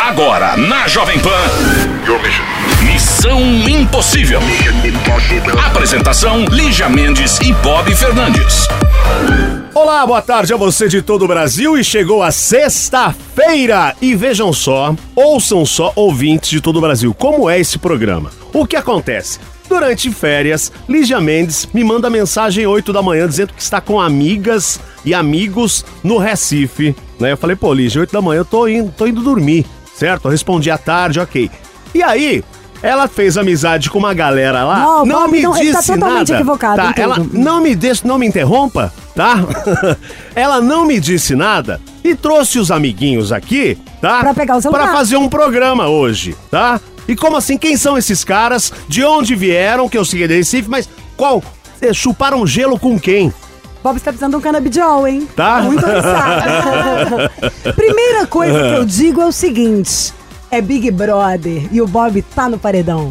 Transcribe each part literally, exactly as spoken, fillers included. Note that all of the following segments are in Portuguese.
Agora, na Jovem Pan, Missão Impossível. Apresentação, Lígia Mendes e Bob Fernandes. Olá, boa tarde a você de todo o Brasil e chegou a sexta-feira. E vejam só, ouçam só, ouvintes de todo o Brasil, como é esse programa. O que acontece? Durante férias, Lígia Mendes me manda mensagem oito da manhã dizendo que está com amigas e amigos no Recife. Né? Eu falei, pô, Lígia, oito da manhã eu tô indo, tô indo dormir, certo? Eu respondi à tarde, ok. E aí, ela fez amizade com uma galera lá, não, não Bob, me não, disse ele tá totalmente nada. equivocado Tá, em tudo. ela não me deixe, não me interrompa, tá? Ela não me disse nada e trouxe os amiguinhos aqui, tá? Pra pegar o celular. Pra fazer um programa hoje, tá? E como assim? Quem são esses caras? De onde vieram? Que eu segui de Recife, mas qual? Eh, chuparam gelo com quem? Bob está precisando de um canabidiol, hein? Tá? Muito obrigado. Primeira coisa que eu digo é o seguinte: é Big Brother e o Bob tá no paredão.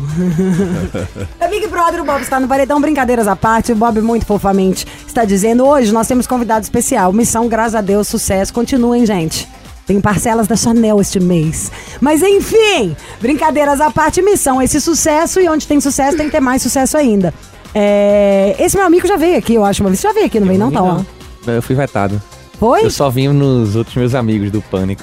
É Big Brother, o Bob está no paredão. Brincadeiras à parte, o Bob muito fofamente está dizendo: hoje nós temos convidado especial. Missão, graças a Deus, sucesso. Continuem, gente. Tem parcelas da Chanel este mês. Mas enfim, brincadeiras à parte, missão, esse sucesso. E onde tem sucesso, tem que ter mais sucesso ainda. É... Esse meu amigo já veio aqui, eu acho. Uma vez já veio aqui, não veio não, tá? Ó. Eu fui vetado. Foi? Eu só vim nos outros meus amigos do Pânico.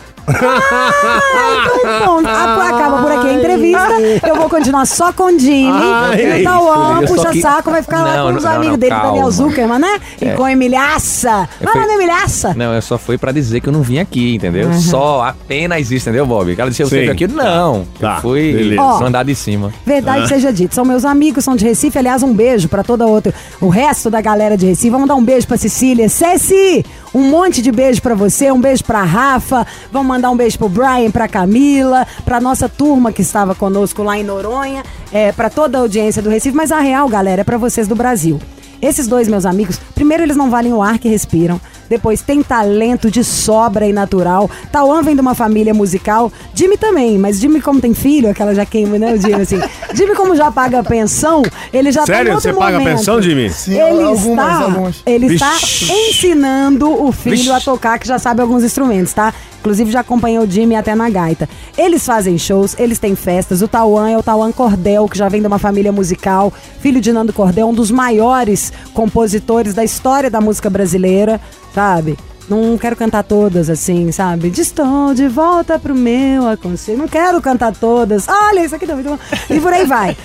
Ah, então bom. Acaba por aqui a entrevista. Eu vou continuar só com o Jimmy. Ai, e o Tauan, eu só puxa que- saco, vai ficar lá Não, com os não, amigos não, dele, calma. Daniel Zuckerman, né? E É. com a Emilhaça. Eu Vai lá fui- na Emilhaça. Não, eu só fui pra dizer que eu não vim aqui, entendeu? Uhum. Só apenas isso, entendeu, Bob? Ela disse, eu Sim. sempre aqui. Não, Tá, eu fui beleza. Ó. no andar de cima. Verdade seja dita, são meus amigos, são de Recife. Aliás, um beijo pra toda outra, o resto da galera de Recife. Vamos dar um beijo pra Cecília. Ceci, um monte de beijo pra você, um beijo pra Rafa. Vamos mandar um beijo pro Brian, pra Camila, pra nossa turma que estava conosco lá em Noronha, é, pra toda a audiência do Recife. Mas a real, galera, é pra vocês do Brasil. Esses dois meus amigos, primeiro eles não valem o ar que respiram. Depois tem talento de sobra e natural. Tauan vem de uma família musical. Jimmy também, mas Jimmy como tem filho, aquela já queima, né, o Jimmy, assim. Jimmy como já paga a pensão, ele já Sério? tá em outro Você paga a momento. pensão, Jimmy? Sim, Ele algumas, está, algumas. ele está Vixe. ensinando o filho Vixe. a tocar, que já sabe alguns instrumentos, tá? Inclusive já acompanhou o Jimmy até na gaita. Eles fazem shows, eles têm festas. O Tauan é o Tauan Cordel, que já vem de uma família musical. Filho de Nando Cordel, um dos maiores compositores da história da música brasileira, sabe? Não quero cantar todas, assim, sabe? Estou de volta pro meu aconselho. Não quero cantar todas. Olha, isso aqui tá muito bom. E por aí vai.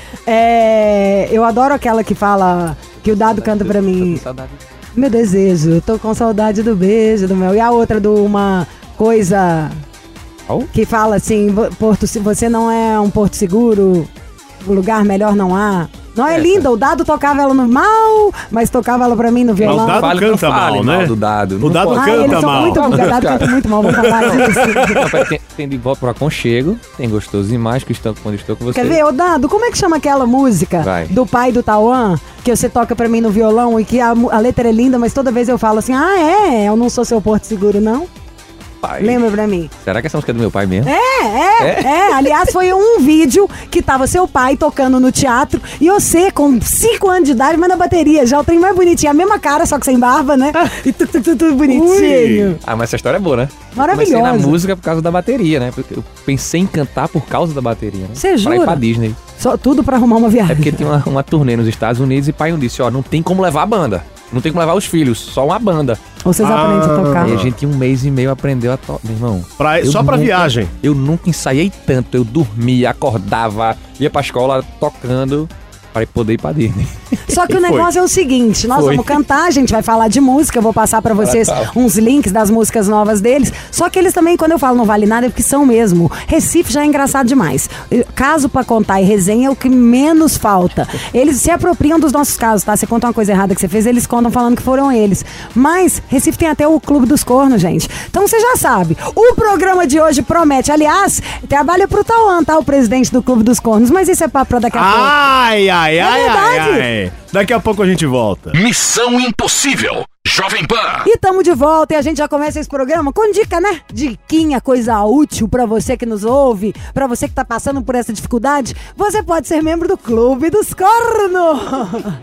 É, eu adoro aquela que fala, que o Dado canta pra mim. Saudade. Meu desejo, tô com saudade do beijo, do mel. E a outra do uma coisa Qual? que fala assim, vo- Porto, se você não é um porto seguro, um lugar melhor não há. Não é Essa. linda, o Dado tocava ela no mal, mas tocava ela pra mim no violão. o Dado Fale, canta não fale mal, né? do Dado. O Não Dado pode. Ah, canta eles são mal. muito, o Dado canta muito mal, vamos falar disso. Não, pera, tem, tem de volta pro aconchego, tem gostoso demais que estou quando estou com você. Quer ver, ô Dado, como é que chama aquela música Vai. do pai do Tauan, que você toca pra mim no violão e que a, mu- a letra é linda, mas toda vez eu falo assim, ah, é, eu não sou seu porto seguro, não? Pai. Lembra pra mim? Será que essa música é do meu pai mesmo? É, é, é. Aliás, foi um vídeo que tava seu pai tocando no teatro e você com cinco anos de idade, mas na bateria. Já o trem mais bonitinho, a mesma cara, só que sem barba, né? E tudo, tudo, tudo bonitinho. Ah, mas essa história é boa, né? Maravilhosa. Eu comecei na música por causa da bateria, né? Porque eu pensei em cantar por causa da bateria, né? Você Pra jura? ir pra Disney. Só, tudo pra arrumar uma É viagem. porque tinha uma, uma turnê nos Estados Unidos e pai não disse, ó, não tem como levar a banda. Não tem como levar os filhos, só uma banda. Ou vocês aprendem a tocar. E a gente, em um mês e meio, aprendeu a tocar. Meu irmão. Pra- eu só pra nunca- viagem. Eu nunca ensaiei tanto. Eu dormia, acordava, ia pra escola tocando para poder ir pra Disney. Só que o Foi. negócio é o seguinte, nós Foi. vamos cantar, a gente vai falar de música, eu vou passar pra vocês tá. uns links das músicas novas deles. Só que eles também, quando eu falo não vale nada, é porque são mesmo. Recife já é engraçado demais. Caso pra contar e resenha é o que menos falta. Eles se apropriam dos nossos casos, tá? Você conta uma coisa errada que você fez, eles contam falando que foram eles. Mas Recife tem até o Clube dos Cornos, gente. Então você já sabe. O programa de hoje promete. Aliás, trabalha pro Tauan, tá? O presidente do Clube dos Cornos. Mas isso é papo pra daqui a pouco. Ai, ai, ai, ai, verdade. ai. Daqui a pouco a gente volta. Missão Impossível. Jovem Pan. E tamo de volta e a gente já começa esse programa com dica, né? Diquinha, coisa útil pra você que nos ouve, pra você que tá passando por essa dificuldade. Você pode ser membro do Clube dos Cornos.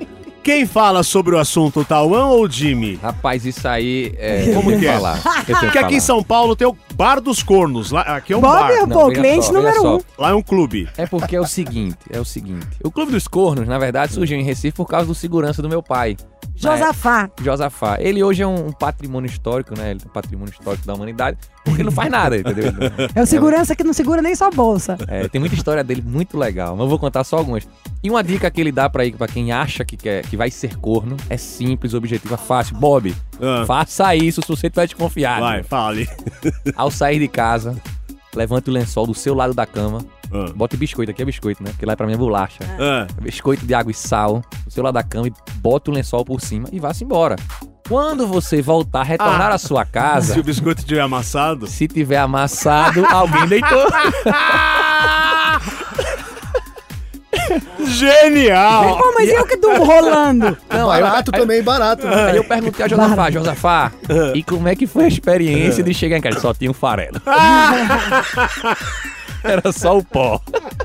quem fala sobre o assunto, o Tauan ou o Jimmy? Rapaz, isso aí é... Como eu que tenho é? falar. Eu tenho que Porque aqui em falar. São Paulo tem o Bar dos Cornos. Lá, aqui é um Bob bar. é Não, pô, o veja cliente só, número veja só. um. Lá é um clube. É porque é o seguinte, é o seguinte. O Clube dos Cornos, na verdade, surgiu em Recife por causa do segurança do meu pai. Josafá. Josafá. Ele hoje é um patrimônio histórico, né? Ele é um patrimônio histórico da humanidade, porque ele não faz nada, entendeu? É o segurança que não segura nem sua bolsa. É, tem muita história dele muito legal, mas eu vou contar só algumas. E uma dica que ele dá pra, ir, pra quem acha que, quer, que vai ser corno é simples, objetiva, fácil. Bob, Ah. faça isso se você tiver desconfiado. Vai, fale. Ao sair de casa, levante o lençol do seu lado da cama. Ah. Bote biscoito, aqui é biscoito, né? Porque lá é pra mim é bolacha. Ah. Biscoito de água e sal do seu lado da cama e bota o lençol por cima e vá-se embora. Quando você voltar, retornar Ah. à sua casa, Se o biscoito tiver amassado. se tiver amassado, alguém deitou. Genial! Pô, mas eu que durmo rolando. Não, aí eu, Barato aí- também, barato. né? aí eu perguntei a Josafá, Josafá, e como é que foi a experiência de chegar em casa? Só tinha um farelo. Era só o pó.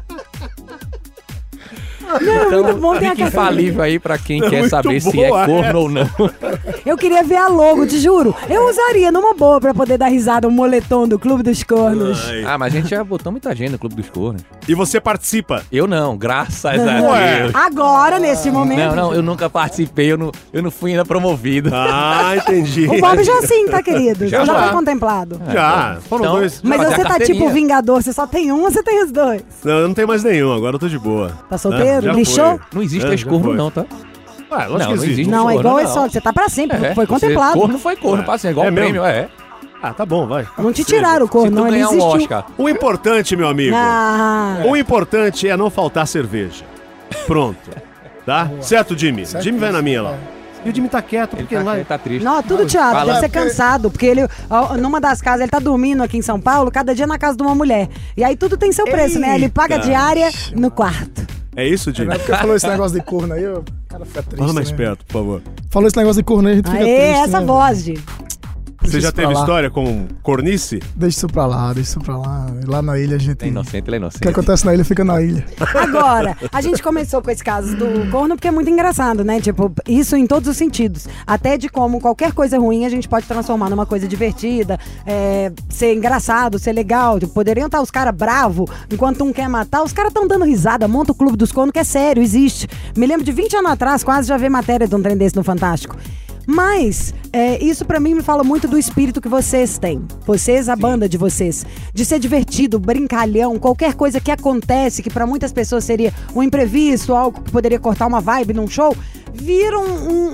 Então, muito bom ter a fica casa. infalível aí pra quem É quer muito saber se é boa corno essa. ou não. Eu queria ver a logo, te juro. Eu usaria numa boa pra poder dar risada o moletom do Clube dos Cornos. Ai. Ah, mas a gente já botou muita gente no Clube dos Cornos. E você participa? Eu não, graças a Ué. Deus. Agora, nesse momento. Não, não, eu nunca participei, eu não, eu não fui ainda promovido. Ah, entendi. O Bob já sim, tá, querido? Já, Já, já já. foi contemplado. Já, foram Então- dois. Mas fazer a você tá carteirinha. tipo Vingador, você só tem um ou você tem os dois? Não, eu não tenho mais nenhum, agora eu tô de boa. Tá solteiro? Já Lixou? foi. Não existe É, já ex-corno foi. não, tá? Ué, lógico Não, que não existe. existe. Não, é Corno, igual não. esse só, você tá pra sempre, É, foi você- contemplado. Corno foi corno, passa igual É prêmio, é. Ah, tá bom, vai. Não te tiraram o Se corno, tu não, ele ganhar um existiu. Oscar, O importante, meu amigo, Ah, o importante é não faltar cerveja. Pronto. Tá? Certo, Jimmy? Certo. Jimmy vai na minha lá. E o Jimmy tá quieto, ele porque tá, lá... ele tá triste. não, tudo teatro, Fala. deve ser cansado, porque ele, ó, numa das casas, ele tá dormindo aqui em São Paulo, cada dia na casa de uma mulher. E aí tudo tem seu preço, né? Ele paga Eita. diária no quarto. É isso, Na Jimmy? época que falou esse negócio de corno aí, o cara fica triste. Fala mais né? perto, por favor. Falou esse negócio de corno aí, a gente fica Aê, triste. essa né? voz, de. Você Deixa já isso pra teve lá. história com cornice? Deixa isso pra lá, deixa isso pra lá. Lá na ilha a gente. Ele é inocente, ele é O que inocente. acontece na ilha fica na ilha. Agora, a gente começou com esse caso do corno porque é muito engraçado, né? Tipo, isso em todos os sentidos. Até de como qualquer coisa ruim a gente pode transformar numa coisa divertida, é, ser engraçado, ser legal. Tipo, poderiam estar os caras bravos enquanto um quer matar. Os caras estão dando risada, monta o Clube dos Cornos, que é sério, existe. Me lembro de vinte anos atrás, quase já vi matéria de um trem desse no Fantástico. Mas é, isso pra mim me fala muito do espírito que vocês têm. Vocês, a banda de vocês. De ser divertido, brincalhão, qualquer coisa que acontece, que pra muitas pessoas seria um imprevisto, algo que poderia cortar uma vibe num show, vira um, um,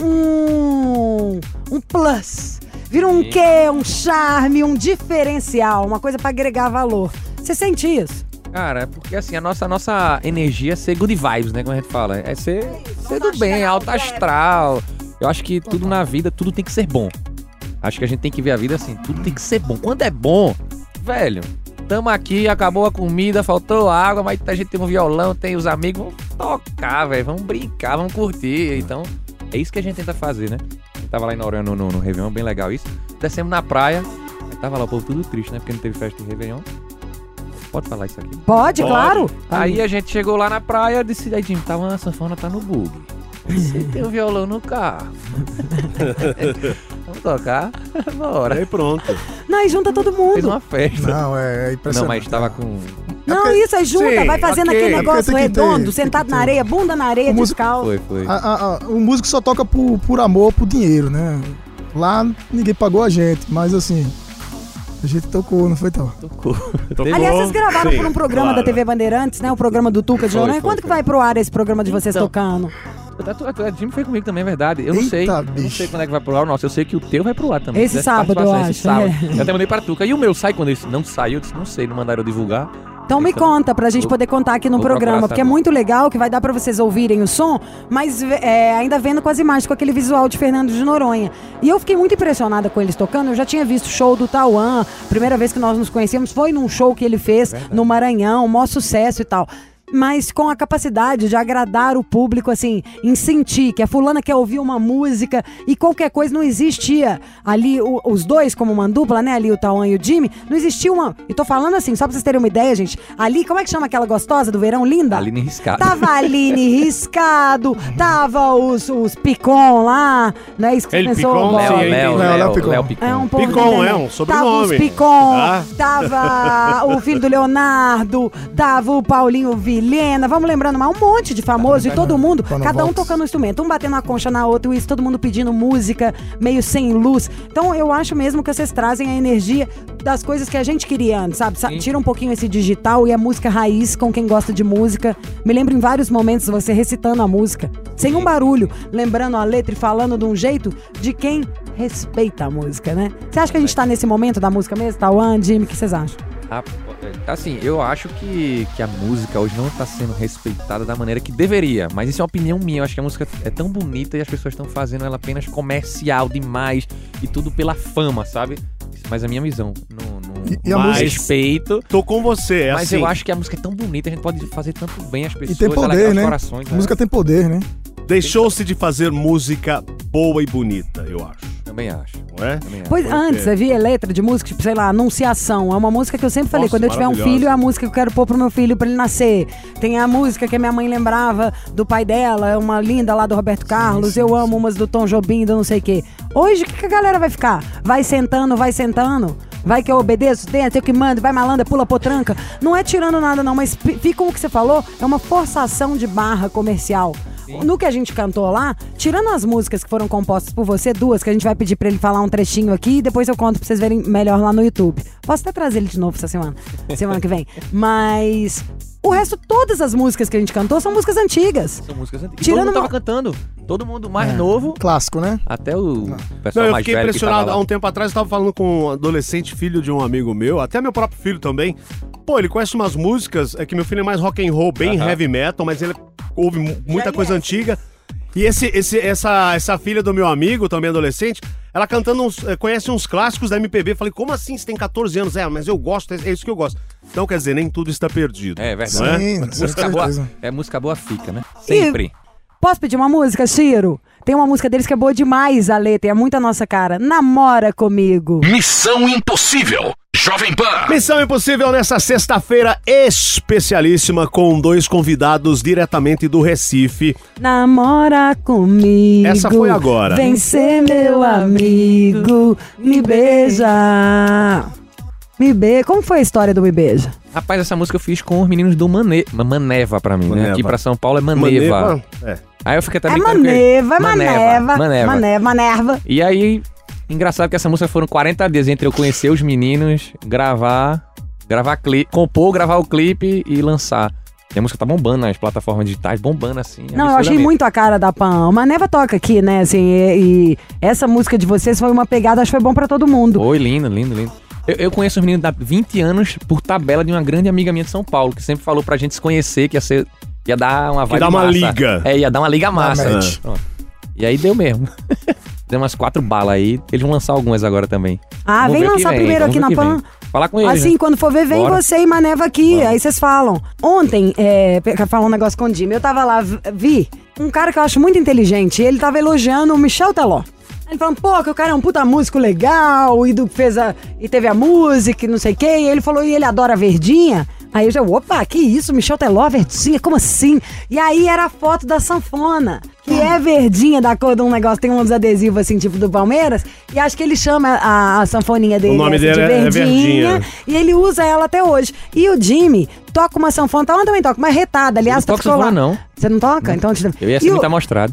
um, um plus. Vira um Sim. quê, um charme, um diferencial, uma coisa pra agregar valor. Você sente isso? Cara, é porque assim, a nossa, a nossa energia é ser good vibes, né? Como a gente fala. É ser, ser do bem, alto astral. Eu acho que tudo na vida, tudo tem que ser bom. Acho que a gente tem que ver a vida assim, tudo tem que ser bom. Quando é bom, velho, tamo aqui, acabou a comida, faltou água, mas a gente tem um violão, tem os amigos, vamos tocar, velho, vamos brincar, vamos curtir. Então, é isso que a gente tenta fazer, né? A gente tava lá em Noronha no, no, no Réveillon, bem legal isso. Descemos na praia, aí tava lá o povo tudo triste, né? Porque não teve festa de Réveillon. Pode falar isso aqui? Pode, Pode. claro. Aí a gente chegou lá na praia, disse, aí Jim, tava a sanfona tá no bug. Você tem um violão no carro. Vamos tocar? Bora. Aí pronto. Não, e junta todo Fez mundo. uma festa. Não, é, é impressionante. Não, mas tava com... Não, porque- isso, aí junta, Sim, vai fazendo ok. aquele É negócio porque tem que ter- redondo, tem sentado que na ter. areia, bunda na areia, O músico- descalço. Foi, foi. A- a- a- o músico só toca por, por amor, por dinheiro, né? Lá ninguém pagou a gente, mas assim, a gente tocou, não foi tal. Tocou. Tocou. Aliás, vocês gravaram Sim, por um programa claro. da T V Bandeirantes, né? O programa do Tuca de Foi, Noronha. foi, Quando que foi. vai pro ar esse programa de vocês Então, tocando? A Jimmy foi comigo também, é verdade. Eu não Eita, sei. Eu não bicho. sei quando é que vai pro ar o nosso. Eu sei que o teu vai pro ar também. Esse Tivesse sábado, participação, eu esse acho, sábado. é. Eu até mandei pra Tuca. E o meu sai quando ele não saiu? Eu disse, não sei, não mandaram eu divulgar. Então me Então, conta, pra gente vou- poder contar aqui no vou programa, procurar porque é saber. muito legal, que vai dar pra vocês ouvirem o som, mas é, ainda vendo com as imagens, com aquele visual de Fernando de Noronha. E eu fiquei muito impressionada com eles tocando, eu já tinha visto o show do Tauan, primeira vez que nós nos conhecemos foi num show que ele fez no Maranhão, maior sucesso e tal. mas com a capacidade de agradar o público, assim, em sentir que a fulana quer ouvir uma música e qualquer coisa. Não existia ali, o, os dois como uma dupla, né, ali o Tauan e o Jimmy, não existia uma, e tô falando assim, só pra vocês terem uma ideia, gente, ali, como é que chama aquela gostosa do verão, linda? Aline Riscado. Tava a Aline Riscado, tava os, os Picon lá, né, isso que Ele pensou, Picon, Bob? sim, Léo, eu Léo, entendi. Léo, Léo Picon. Léo Picon. É um pouco Picon, entendendo. é um sobrenome. Tava os Picon, Ah. tava o filho do Leonardo, tava o Paulinho Vilhena, vamos lembrando mais um monte de famoso e todo mundo, Quando cada um volta. tocando um instrumento, um batendo uma concha na outra, e isso, todo mundo pedindo música, meio sem luz. Então eu acho mesmo que vocês trazem a energia das coisas que a gente queria antes, sabe? Sa- Tira um pouquinho esse digital e a música raiz com quem gosta de música. Me lembro em vários momentos você recitando a música, sem um barulho, lembrando a letra e falando de um jeito de quem respeita a música, né? Você acha que a gente tá nesse momento da música mesmo? Tauan, Jimmy, o que vocês acham? Ah, assim, eu acho que, que a música hoje não tá sendo respeitada da maneira que deveria, mas isso é uma opinião minha. Eu acho que a música é tão bonita e as pessoas estão fazendo ela apenas comercial demais e tudo pela fama, sabe? Mas a minha visão, não, não E- e a Mas- música- respeito, Tô com você, é mas assim. eu acho que a música é tão bonita, a gente pode fazer tanto bem às pessoas, E tem alegar poder, os né? corações. A música tem poder, né? Deixou-se de fazer música boa e bonita, eu acho. Também acho. Não é? Também acho. Pois Porque- antes, você via letra de música, tipo, sei lá, Anunciação. É uma música que eu sempre falei, Nossa, quando eu tiver um maravilhosa. filho, é a música que eu quero pôr pro meu filho pra ele nascer. Tem a música que a minha mãe lembrava do pai dela, é uma linda lá do Roberto Carlos. Eu amo umas do Tom Jobim, do não sei o quê. Hoje, o que, que a galera vai ficar? Vai sentando, vai sentando? Vai que eu obedeço, tem, eu que mando, vai malandra, pula potranca. Não é tirando nada não, mas pi- fica com o que você falou, é uma forçação de barra comercial. No que a gente cantou lá, tirando as músicas que foram compostas por você, duas, que a gente vai pedir pra ele falar um trechinho aqui e depois eu conto pra vocês verem melhor lá no YouTube. Posso até trazer ele de novo essa semana, semana que vem. Mas o resto, todas as músicas que a gente cantou são músicas antigas. São músicas antigas. Tirando Todo mundo tava uma- cantando. Todo mundo mais novo, Clássico, né? até o Não, pessoal eu mais fiquei velho que impressionado. tava Há lá. um tempo atrás eu tava falando com um adolescente, filho de um amigo meu, até meu próprio filho também. Pô, ele conhece umas músicas, é que meu filho é mais rock and roll, bem Aham. heavy metal, mas ele ouve mu- muita Já coisa é. antiga. E esse, esse, essa, essa filha do meu amigo, também adolescente, ela cantando uns, eh, conhece uns clássicos da M P B. Falei, como assim? Você tem catorze anos? É, mas eu gosto, é, é isso que eu gosto. Então, quer dizer, nem tudo está perdido. É verdade. Não é? Sim, com Música boa, certeza. é música boa fica, né? Sempre. Posso pedir uma música, Ciro? Tem uma música deles que é boa demais, a letra, é muito a nossa cara. Namora comigo. Missão Impossível. Jovem Pan. Missão Impossível nessa sexta-feira especialíssima com dois convidados diretamente do Recife. Namora comigo. Essa foi agora. Vem ser meu amigo. Me beija. Me beija. Como foi a história do Me Beija? Rapaz, essa música eu fiz com os meninos do Mane... Maneva pra mim, Maneva. né? Aqui pra São Paulo é Maneva. Maneva, é. Aí eu fiquei até É brincando com maneva, é ele. maneva. Maneva. Maneva, manerva. E aí, engraçado que essa música foram quarenta dias entre eu conhecer os meninos, gravar, gravar clipe, compor, gravar o clipe e lançar. E a música tá bombando nas plataformas digitais, bombando assim. Não, eu achei absurdamente. muito a cara da Pan. O Maneva toca aqui, né? Assim, e, e essa música de vocês foi uma pegada, acho que foi bom pra todo mundo. Oi, lindo, lindo, lindo. Eu, eu conheço os meninos há vinte anos por tabela de uma grande amiga minha de São Paulo, que sempre falou pra gente se conhecer, que ia ser. Ia dar uma vibe dar uma massa. liga. É, ia dar uma liga massa. match. Pronto. E aí deu mesmo. Deu umas quatro balas aí. Eles vão lançar algumas agora também. Ah, Vamos vem ver o que lançar vem, primeiro vamos aqui ver na o que Pan. vem. Falar com eles. Assim, né? quando for ver, vem Bora. você e Maneva aqui, Vamos. aí vocês falam. Ontem, é, pra falar um negócio com o Jimmy, eu tava lá, v- vi um cara que eu acho muito inteligente, ele tava elogiando o Michel Teló. Ele falando, pô, que o cara é um puta músico legal, e do, fez a, e teve a música e não sei o quê, e ele falou, e ele adora a verdinha. Aí eu já, opa, que isso, Michel Teló, verdinha, como assim? E aí era a foto da sanfona, que é verdinha, da cor de um negócio, tem uns adesivos assim, tipo do Palmeiras, e acho que ele chama a, a sanfoninha dele O nome essa dele de é- é verdinha, Verdinha. e ele usa ela até hoje. E o Jimmy toca uma sanfona, tá, eu também toca, mas retada, aliás, Eu não tá toco sanfona, não. Você não toca? Então, te- Eu ia E ser o- muito amostrado.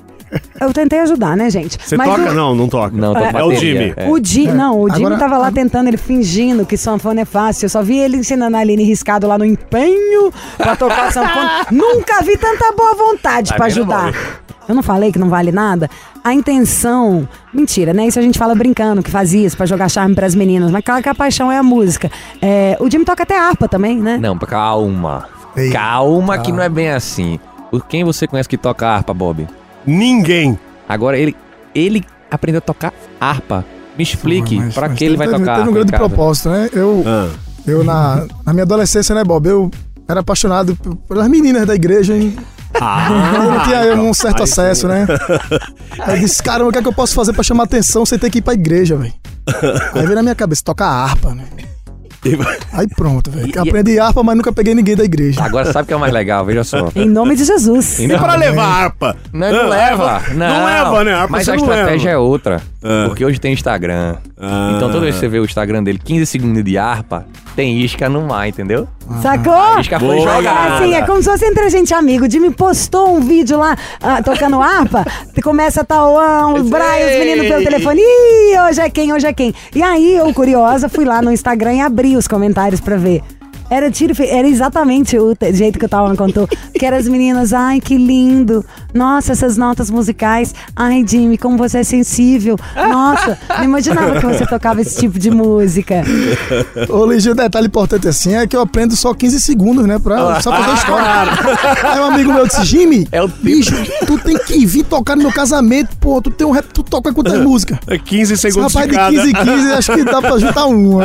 eu tentei ajudar, né, gente? Você Mas toca? o- Não, não toca. Não, tô é, com é o bateria, Jimmy. é. O Jimmy, não, o Jimmy Agora- tava lá tentando, ele fingindo que sanfona é fácil. Eu só vi ele ensinando a Aline Riscado lá no empenho pra tocar sanfona. Nunca vi tanta boa vontade Tá pra vendo, ajudar. Bob? Eu não falei que não vale nada? A intenção... Mentira, né? Isso a gente fala brincando, que fazia isso pra jogar charme pras meninas. Mas claro que a paixão é a música. É, o Jimmy toca até harpa também, né? Não, calma. Ei, Calma que calma. não é bem assim. Por quem você conhece que toca harpa, Bob? Ninguém. Agora ele, ele aprendeu a tocar harpa. Me explique Mas- pra mas que ele vai teve- tocar Teve um harpa em grande casa. propósito, né? Eu, Ah. eu na, na minha adolescência, né, Bob? Eu era apaixonado p- pelas meninas da igreja, hein? Ah, Eu não tinha um certo aí acesso, né? Aí eu disse, caramba, o que é que eu posso fazer pra chamar atenção sem ter que ir pra igreja, velho? Aí veio na minha cabeça, toca harpa, né? Aí pronto, velho. Aprendi harpa, mas nunca peguei ninguém da igreja. Agora sabe o que é o mais legal? Veja só. Em nome de Jesus. E pra levar harpa? Não, não Ah, leva. Não, Não leva, né? Harpa Mas você a não estratégia leva. é outra. Ah. Porque hoje tem Instagram. Ah. Então toda vez que você vê o Instagram dele, quinze segundos de harpa, tem isca no mar, entendeu? Sacou? A isca foi Boa. É jogada. assim, é como se fosse entre a gente amigo. O Jimmy postou um vídeo lá, ah, tocando harpa, começa a Tauã, os Brian, os meninos pelo telefone. Ih, hoje é quem, hoje é quem. E aí, eu, curiosa, fui lá no Instagram e abri os comentários pra ver. Era tiro, fe- era exatamente o te- jeito que o Tauan contou. Que eram as meninas, ai, que lindo. Nossa, essas notas musicais. Ai, Jimmy, como você é sensível. Nossa, não imaginava que você tocava esse tipo de música. Ô, Lígia, um detalhe importante assim é que eu aprendo só quinze segundos, né? Pra, só fazer história. Aí um amigo meu disse, Jimmy, É o tipo- bicho, tu tem que vir tocar no meu casamento, pô. Tu tem um rap, tu toca quantas músicas? É quinze Esse segundos rapaz de de cada. quinze em quinze, acho que dá pra juntar uma.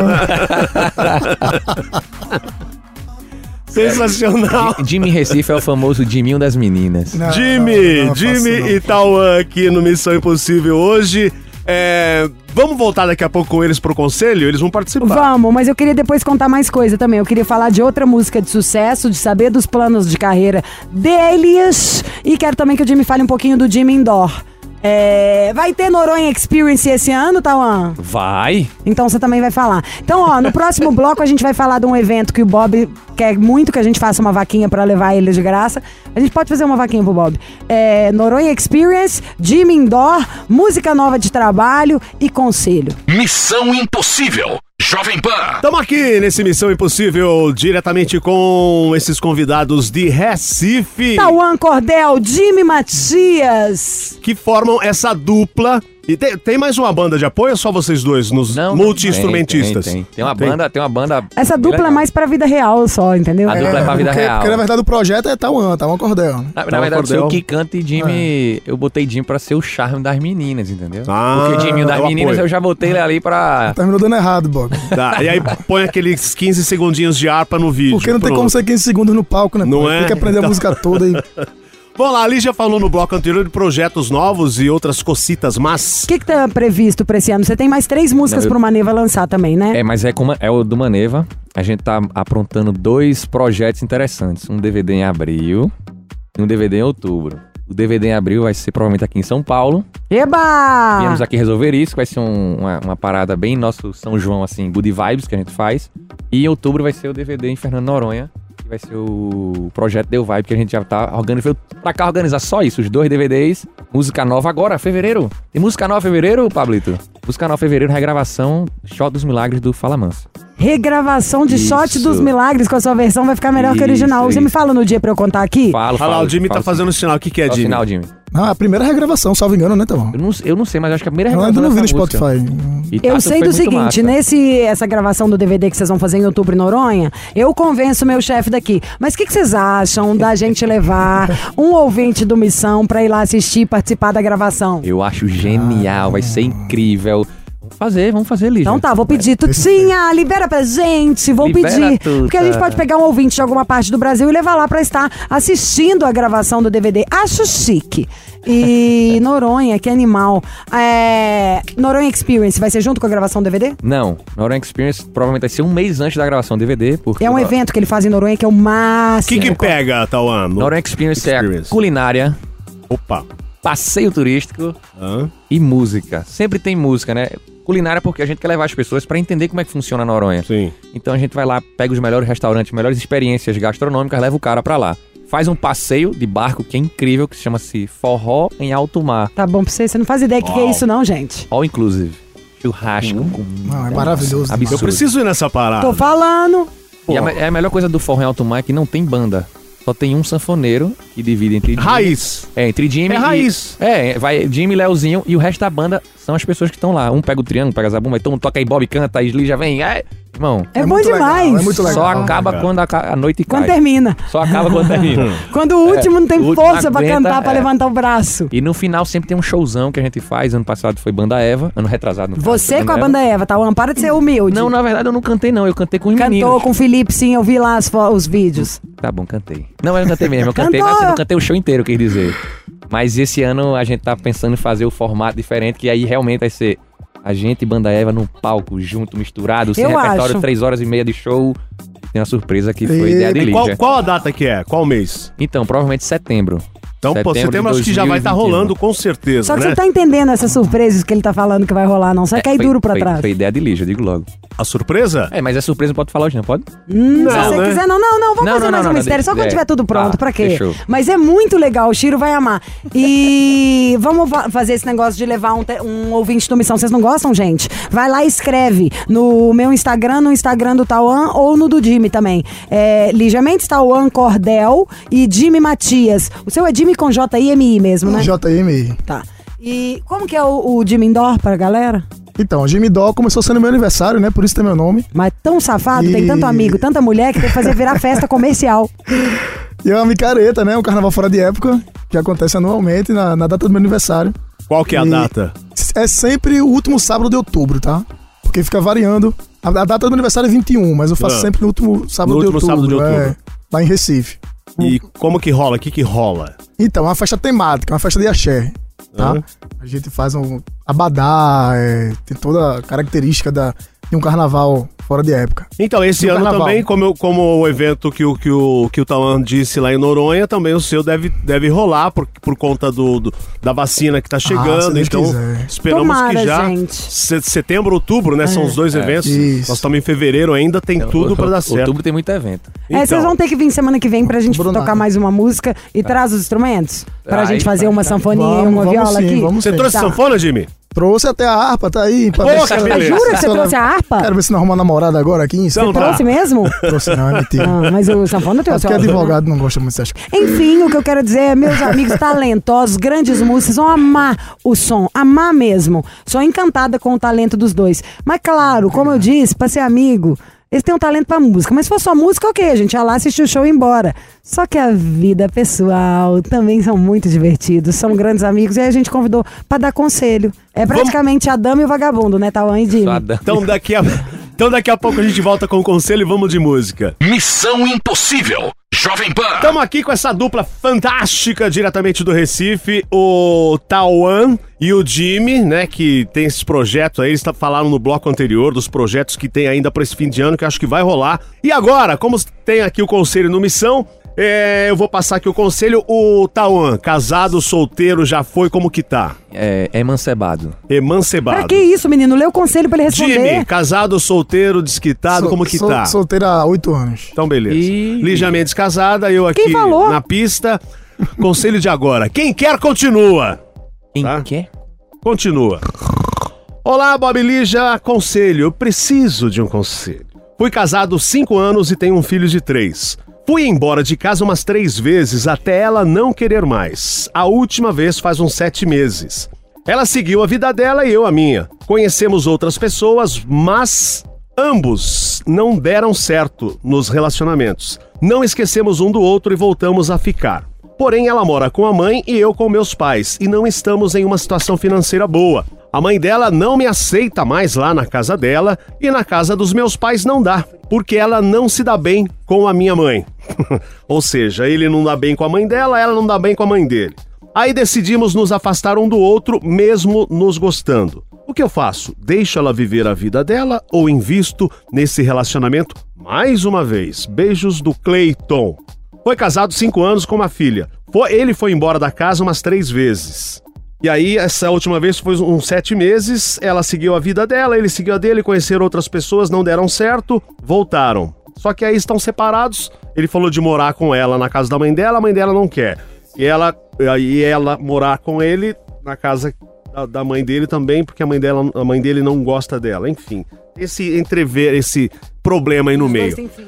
Sensacional. Jimmy Recife é o famoso Jiminho das meninas. Não, Jimmy, não, não, não Jimmy faço, não. e Tauan aqui no Missão Impossível hoje. É, vamos voltar daqui a pouco com eles pro conselho? Eles vão participar. Vamos, mas eu queria depois contar mais coisa também. Eu queria falar de outra música de sucesso, de saber dos planos de carreira deles. E quero também que o Jimmy fale um pouquinho do Jimmy Indoor. É, vai ter Noronha Experience esse ano, Tauan? Vai. Então você também vai falar. Então, ó, no próximo bloco a gente vai falar de um evento que o Bob quer muito que a gente faça uma vaquinha pra levar ele de graça. A gente pode fazer uma vaquinha pro Bob. É, Noronha Experience, Jimmy Indoor, música nova de trabalho e conselho. Missão Impossível. Jovem Pan. Estamos aqui nesse Missão Impossível, diretamente com esses convidados de Recife, Tauan Cordel, Jimmy Matias. que formam essa dupla. E tem, tem mais uma banda de apoio ou só vocês dois, nos Não, multi-instrumentistas? Tem, tem, tem. Tem uma banda, tem uma banda. Essa bem dupla é legal. mais pra vida real só, entendeu? A dupla é pra vida porque, real. Porque na verdade o projeto é Tauan, Tauan Cordel. Né? Na, na Tava verdade, cordel. o que canta e Jimmy, eu botei Jimmy pra ser o charme das meninas, entendeu? Ah, Porque o Jimmy das é o meninas apoio. eu já botei ele ali pra. Terminou dando errado, Bob. Tá, e aí põe aqueles quinze segundinhos de harpa no vídeo. Porque não tem Pronto. como ser quinze segundos no palco, né? Não pô? é? Tem que aprender Então- a música toda e. Vamos lá, a Lígia falou no bloco anterior de projetos novos e outras cocitas, mas... O que que tá previsto pra esse ano? Você tem mais três músicas Não, eu- pro Maneva lançar também, né? É, mas é como é o do Maneva. A gente tá aprontando dois projetos interessantes. Um D V D em abril e um D V D em outubro. O D V D em abril vai ser provavelmente aqui em São Paulo. Eba! Viemos aqui resolver isso, vai ser um- uma, uma parada bem nosso São João, assim, good vibes que a gente faz. E em outubro vai ser o D V D em Fernando Noronha, que vai ser o projeto Deu Vibe, que a gente já tá organizando. Pra cá organizar só isso, os dois D V Ds. Música nova agora, fevereiro. Tem música nova em fevereiro, Pablito? Música nova em fevereiro, regravação, Shot dos Milagres do Fala Mansa. Regravação de Isso. Shot dos Milagres com a sua versão vai ficar melhor que a original. Isso, Você me isso. fala no dia pra eu contar aqui? Falo, Olha lá, falo, o Jimmy falo, tá fazendo o sinal. O que, que é, Só o Jimmy? final, Jimmy. Não, a primeira regravação, salvo engano, né, Tauan? Eu não, eu não sei, mas acho que a primeira Eu regravação ainda não vi no dessa música. Spotify. E Eu tá, sei foi do muito seguinte, massa. nesse essa gravação do D V D que vocês vão fazer em outubro em Noronha, eu convenço o meu chefe daqui. Mas o que, que vocês acham da gente levar um ouvinte do Missão pra ir lá assistir e participar da gravação? Eu acho genial, vai ser incrível. Vamos fazer, vamos fazer, Lígia. Então tá, vou pedir. Tutinha, libera pra gente, vou Libera, pedir. Tuta. Porque a gente pode pegar um ouvinte de alguma parte do Brasil e levar lá pra estar assistindo a gravação do D V D. Acho chique. E Noronha, que animal. É... Noronha Experience vai ser junto com a gravação do D V D? Não, Noronha Experience provavelmente vai ser um mês antes da gravação do D V D, porque... É um o evento que ele faz em Noronha que é o O máximo. que que pega, Tauan? No- Noronha Experience, é Experience. a culinária, Opa. passeio turístico Hã? e música. Sempre tem música, né? Culinária porque a gente quer levar as pessoas pra entender como é que funciona a Noronha. Sim. Então a gente vai lá, pega os melhores restaurantes, melhores experiências gastronômicas, leva o cara pra lá. Faz um passeio de barco que é incrível, que se chama-se Forró em Alto Mar. Tá bom pra você? Você não faz ideia do que, que é Uau. isso não, gente. All inclusive. Churrasco com... Não, é maravilhoso. Eu Absurdo. preciso ir nessa parada. Tô falando. E a, me- a melhor coisa do Forró em Alto Mar é que não tem banda. Só tem um sanfoneiro que divide entre... Jimmy- Raiz. É, entre Jimmy É e... raiz. É, vai Jimmy, Leozinho e o resto da banda são as pessoas que estão lá. Um pega o triângulo, pega a zabumba, então toca aí, Bob canta, a Sli já vem. É, Irmão, É, É bom muito legal, demais. é muito legal. só acaba legal. quando a, ca- a noite cai. Quando termina. Só acaba quando termina. Quando o último não tem o último força pra aguenta, cantar, pra é. levantar o braço. E no final sempre tem um showzão que a gente faz. Ano passado foi Banda Eva. Ano retrasado. no caso, Você foi com a Eva. banda Eva, tá? Para de ser humilde. Não, na verdade eu não cantei não. Eu cantei com os Cantou meninos. com o Felipe, sim, eu vi lá as fo- os vídeos. Tá bom, cantei. Não, eu não cantei mesmo. Eu cantei, Cantou. mas eu não cantei o show inteiro, quer dizer. Mas esse ano a gente tá pensando em fazer o formato diferente, que aí realmente vai ser a gente e Banda Eva num palco, junto, misturado, sem Eu repertório, acho. três horas e meia de show. Tem uma surpresa que foi E- ideia de E Lígia. qual, qual a data que é? Qual mês? Então, provavelmente setembro. Então, pô, setembro acho que já vai estar dois mil e vinte e um. rolando com certeza, Só que né? você não tá entendendo essas surpresas que ele tá falando que vai rolar, não. Só cai É, foi- duro pra foi- trás. Foi ideia de Lígia, eu digo logo. A surpresa? É, mas é surpresa, não pode falar hoje, não pode? Hum, Não, se você né? quiser, não, não, não, vamos Não, fazer não, mais não, um não, mistério, só quando é. tiver tudo pronto, Tá, pra quê? fechou. Mas é muito legal, o Chiro vai amar. E vamos fa- fazer esse negócio de levar um, te- um ouvinte do Missão, vocês não gostam, gente? Vai lá e escreve no meu Instagram, no Instagram do Tauan ou no do Jimmy também. É, Lígia Mendes, Tauan Cordel e Jimmy Matias. O seu é Jimmy com J I M I mesmo, né? J M I. Tá. E como que é o, o Jimmy Indoor pra galera? Então, Jimmy Dó começou sendo meu aniversário, né? Por isso tem meu nome. Mas tão safado, tem E- tanto amigo, tanta mulher que tem que fazer virar festa comercial. E é uma micareta, né? Um carnaval fora de época, que acontece anualmente na, na data do meu aniversário. Qual que é a E- data? É sempre o último sábado de outubro, tá? Porque fica variando. A, a data do meu aniversário é vinte e um, mas eu faço Ah. sempre no último sábado, No de, último outubro, sábado de outubro. é, lá em Recife. E como que rola? O que que rola? Então, é uma festa temática, uma festa de axé, tá? Ah. A gente faz um abadá, é, tem toda a característica da, de um carnaval fora de época. Então, esse No ano carnaval. também, como, eu- como o evento que o, que o, que o Tauan disse lá em Noronha, também o seu deve, deve rolar por, por conta do, do- da vacina que tá chegando. se Deus Então, quiser. esperamos Tomara, que já. gente. se- setembro, outubro, né? São os dois eventos. Isso. Nós estamos em fevereiro ainda, tem tudo pra dar certo. Outubro tem muito evento. É, vocês Então, vão ter que vir semana que vem pra gente Bruno, tocar mais uma música e traz os instrumentos? Pra Aí, gente fazer vai, uma vai. sanfoninha e Vamos, uma vamos viola sim, aqui? vamos Você sim. trouxe Tá. sanfona, Jimmy? Trouxe até a harpa, tá aí. Pra Pô, ver que se- beleza. Jura que você se eu trouxe a levo- harpa? Quero ver se não arruma uma namorada agora aqui. Então Você tá. trouxe mesmo? Trouxe não, é mentira. Ah, mas o sanfona É trouxe. porque ó. advogado não gosta muito dessas coisas. Enfim, o que eu quero dizer é, meus amigos talentosos, grandes músicos, vão amar o som, amar mesmo. Sou encantada com o talento dos dois. Mas claro, como eu disse, pra ser amigo, eles têm um talento pra música. Mas se for só música, ok, a gente ia lá assistir o show e ir embora. Só que a vida pessoal também são muito divertidos, são grandes amigos e aí a gente convidou pra dar conselho. É praticamente a dama e o vagabundo, né, Tauan e Jimmy? Só dá- Então daqui, a, então daqui a pouco a gente volta com o conselho e vamos de música. Missão Impossível. Jovem Pan. Estamos aqui com essa dupla fantástica diretamente do Recife, o Tauan e o Jimmy, né, que tem esses projetos aí, eles tá- falaram no bloco anterior dos projetos que tem ainda para esse fim de ano, que eu acho que vai rolar. E agora, como tem aqui o conselho no Missão, é, eu vou passar aqui o conselho. O Tauan, casado, solteiro, já foi, como que tá? É, é emancebado. Emancebado. Pra que isso, menino? Lê o conselho pra ele responder. Jimmy, casado, solteiro, desquitado, Sou- como que sou- tá? Solteira há oito anos. Então, beleza. E- Lígia Mendes casada, eu aqui Quem falou? na pista. Conselho de agora. Quem quer, continua. Quem Tá. quer? Continua. Olá, Bob e Lígia. Conselho. Eu preciso de um conselho. Fui casado cinco anos e tenho um filho de três. Fui embora de casa umas três vezes até ela não querer mais. A última vez faz uns sete meses. Ela seguiu a vida dela e eu a minha. Conhecemos outras pessoas, mas ambos não deram certo nos relacionamentos. Não esquecemos um do outro e voltamos a ficar. Porém, ela mora com a mãe e eu com meus pais, e não estamos em uma situação financeira boa. A mãe dela não me aceita mais lá na casa dela, e na casa dos meus pais não dá, porque ela não se dá bem com a minha mãe. Ou seja, ele não dá bem com a mãe dela, ela não dá bem com a mãe dele. Aí decidimos nos afastar um do outro, mesmo nos gostando. O que eu faço? Deixo ela viver a vida dela ou invisto nesse relacionamento mais uma vez? Beijos do Cleiton. Foi casado cinco anos com uma filha. Foi- ele foi embora da casa umas três vezes. E aí, essa última vez foi uns sete meses, ela seguiu a vida dela, ele seguiu a dele, conheceram outras pessoas, não deram certo, voltaram. Só que aí estão separados, ele falou de morar com ela na casa da mãe dela, a mãe dela não quer. E ela, e ela morar com ele na casa da, da mãe dele também, porque a mãe, dela, a mãe dele não gosta dela. Enfim, esse entrever, esse problema aí no Os dois meio. têm filho.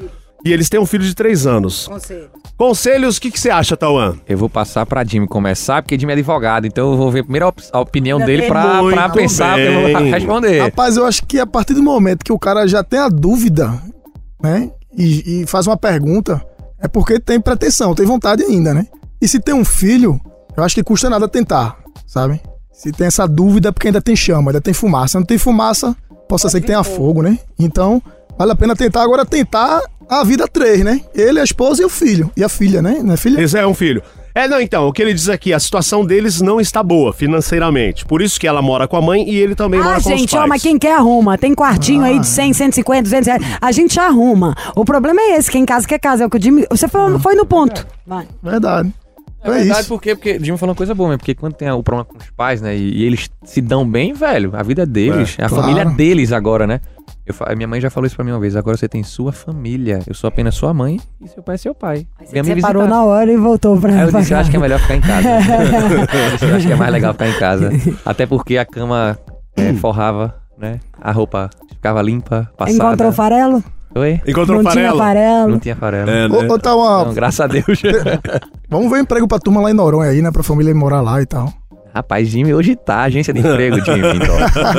E eles têm um filho de três anos. Conselho. Conselhos, o que, que você acha, Tauan? Eu vou passar pra Jimmy começar, porque Jimmy é advogado, então eu vou ver primeiro a op- a opinião Ainda dele bem. pra, pra Muito pensar, bem. eu vou responder. Rapaz, eu acho que a partir do momento que o cara já tem a dúvida, né? E, e faz uma pergunta, é porque tem pretensão, tem vontade ainda, né? E se tem um filho, eu acho que custa nada tentar, sabe? Se tem essa dúvida, é porque ainda tem chama, ainda tem fumaça. Não tem fumaça, possa ser que tenha fogo, né? Então, vale a pena tentar. Agora, tentar a vida três, né? Ele, a esposa e o filho. E a filha, né? Não é filha? Esse é um filho. É, não, então, o que ele diz aqui, a situação deles não está boa financeiramente. Por isso que ela mora com a mãe e ele também Ah, mora com os gente, pais. ó, mas quem quer arruma. Tem quartinho Ah. aí de cem, cento e cinquenta, duzentos reais. A gente arruma. O problema é esse, quem casa quer casa. É o que o Jimmy... Você foi, foi no ponto. Vai. Verdade. É É, verdade, isso. por quê? Porque o Jimmy falou uma coisa boa mesmo, porque quando tem o problema com os pais, né, e, e eles se dão bem, velho, a vida é deles, é, a claro. família deles agora, né? Eu, fa- minha mãe já falou isso pra mim uma vez, agora você tem sua família, eu sou apenas sua mãe e seu pai é seu pai. Venha me Você parou visitar. na hora e voltou pra... Aí eu pra disse, eu cá. acho que é melhor ficar em casa. Eu acho que é mais legal ficar em casa. Até porque a cama é, forrava, né? A roupa ficava limpa, passada. Encontrou o farelo? Oi? Encontrou Não o tinha farelo? farelo. Não tinha farelo. É, né? Ô, ô, tá uma... Não, graças a Deus. Vamos ver emprego pra turma lá em Noronha aí, né? Pra família morar lá e tal. Rapaz, Jimmy hoje tá, agência de emprego, Jimmy. Então.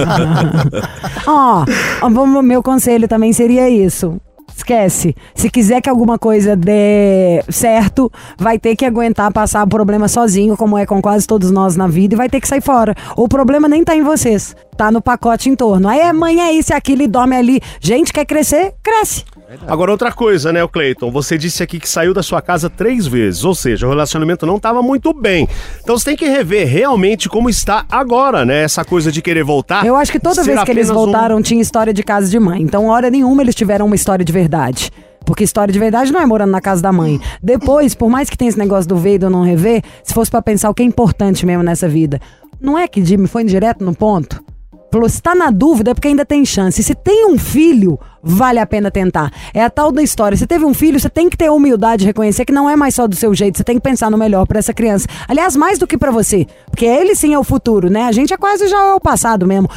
Ó, ó, vamos- meu conselho também seria isso. Esquece. Se quiser que alguma coisa dê certo, vai ter que aguentar passar o problema sozinho, como é com quase todos nós na vida, e vai ter que sair fora. O problema nem tá em vocês, tá no pacote em torno. Aí é mãe, é isso, é aquilo, e dorme ali. Gente, quer crescer? Cresce. Agora, outra coisa, né, o Cleiton? Você disse aqui que saiu da sua casa três vezes, ou seja, o relacionamento não estava muito bem. Então você tem que rever realmente como está agora, né? Essa coisa de querer voltar. Eu acho que toda ser vez que eles apenas um- voltaram tinha história de casa de mãe. Então, hora nenhuma eles tiveram uma história de verdade. Porque história de verdade não é morando na casa da mãe. Depois, por mais que tenha esse negócio do ver e do não rever, se fosse pra pensar o que é importante mesmo nessa vida, não é que Jimmy foi direto no ponto? Falou, se tá na dúvida é porque ainda tem chance. Se tem um filho, vale a pena tentar. É a tal da história. Se teve um filho, você tem que ter a humildade de reconhecer que não é mais só do seu jeito. Você tem que pensar no melhor pra essa criança. Aliás, mais do que pra você. Porque ele sim é o futuro, né? A gente é quase já o passado mesmo.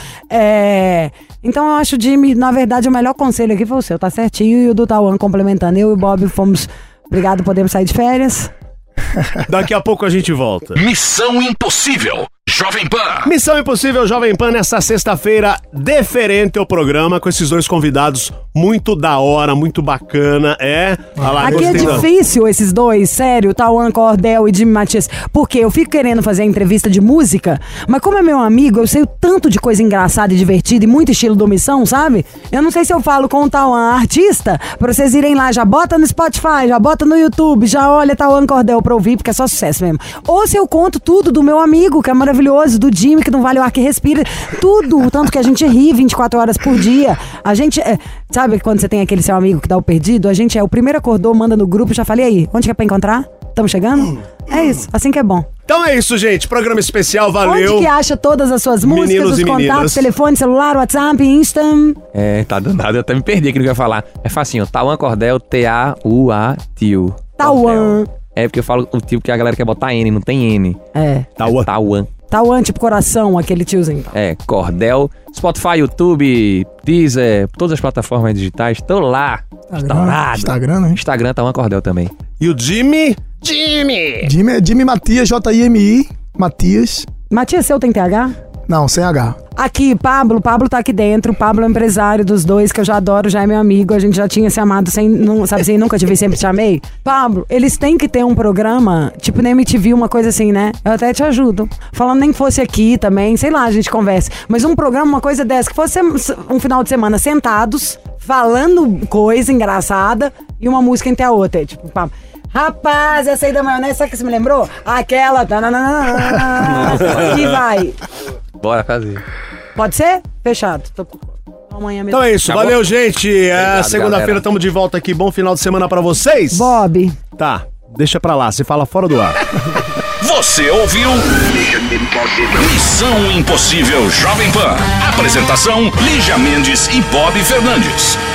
É... Então eu acho, Jimmy, na verdade, o melhor conselho aqui foi o seu. Tá certinho. E o do Tauan complementando. Eu e o Bob fomos... Obrigado, podemos sair de férias. Daqui a pouco a gente volta. Missão Impossível, Jovem Pan. Missão Impossível Jovem Pan nessa sexta-feira, diferente o programa, com esses dois convidados muito da hora, muito bacana, é? Olha lá, Aqui é gostei da- difícil esses dois, sério, Tauan Cordel e Jimmy Matias. Porque eu fico querendo fazer a entrevista de música, mas como é meu amigo, eu sei o tanto de coisa engraçada e divertida e muito estilo do Missão, sabe? Eu não sei se eu falo com o Tauan artista, pra vocês irem lá, já bota no Spotify, já bota no YouTube, já olha Tauan Cordel pra ouvir, porque é só sucesso mesmo. Ou se eu conto tudo do meu amigo, que é maravilhoso, do Jimmy, que não vale o ar que respira, tudo, o tanto que a gente ri vinte e quatro horas por dia. A gente, é, sabe quando você tem aquele seu amigo que dá o perdido? A gente é o primeiro acordou, manda no grupo, já falei aí, onde que é pra encontrar? Estamos chegando? É isso, assim que é bom. Então é isso, gente. Programa especial, valeu. Onde que acha todas as suas músicas, Meninos os e contatos, meninas. telefone, celular, WhatsApp, Insta? É, tá danado, eu até me perdi aqui no que eu ia falar. É facinho, Tauan Cordel, T A U A Tio. Tauan. É porque eu falo o tio que a galera quer botar N, não tem N. É. Tauan. Tauan. Tauan, tipo coração, aquele tiozinho. É, Cordel, Spotify, YouTube, Deezer, todas as plataformas digitais, tô lá. Estourado. Instagram, né? Instagram, Tauan Cordel também. E o Jimmy? Jimmy! Jimmy é Jimmy Matias, J I M I, Matias. Matias, seu tem T H? Não, sem H. Aqui, Pablo, Pablo tá aqui dentro, Pablo é o empresário dos dois, que eu já adoro, já é meu amigo, a gente já tinha se amado sem, não, sabe assim, nunca te vi, sempre te amei. Pablo, eles têm que ter um programa, tipo na M T V, uma coisa assim, né? Eu até te ajudo. Falando nem que fosse aqui também, sei lá, a gente conversa. Mas um programa, uma coisa dessa, que fosse um final de semana sentados, falando coisa engraçada e uma música entre a outra. Tipo, Pablo... Rapaz, essa aí da maionese, sabe o que você me lembrou? Aquela... Que vai. Bora fazer. Pode ser? Fechado. Tô... Amanhã mesmo. Então é isso, Acabou? valeu, gente. É, Obrigado, segunda-feira galera. estamos de volta aqui. Bom final de semana pra vocês. Bob. Tá, deixa pra lá, você fala fora do ar. Você ouviu? Missão Impossível Jovem Pan. Apresentação: Lígia Mendes e Bob Fernandes.